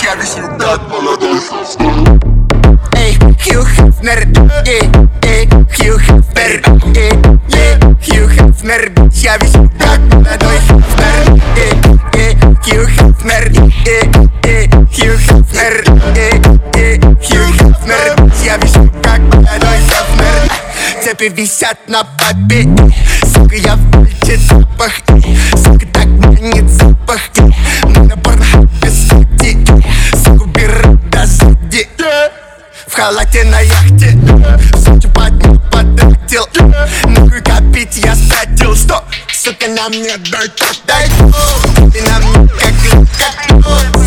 я висю как молодой. Эй, Хью Хефнер, Хью Хефнер, Хью Хефнер, я висю как молодой Хефнер, Хью Хефнер, Хью Хефнер, Хью Хефнер, я висю как молодой Хефнер. Цепи висят на попе, сука, я в пальте запах, сука, так манит запах. Мы на порнхабе сзади, сука, беру до сзади. В халате на яхте, сутью поднял, потратил. Нахуй копить я стратил, что? Сука, на мне дай, дай. Ты на мне как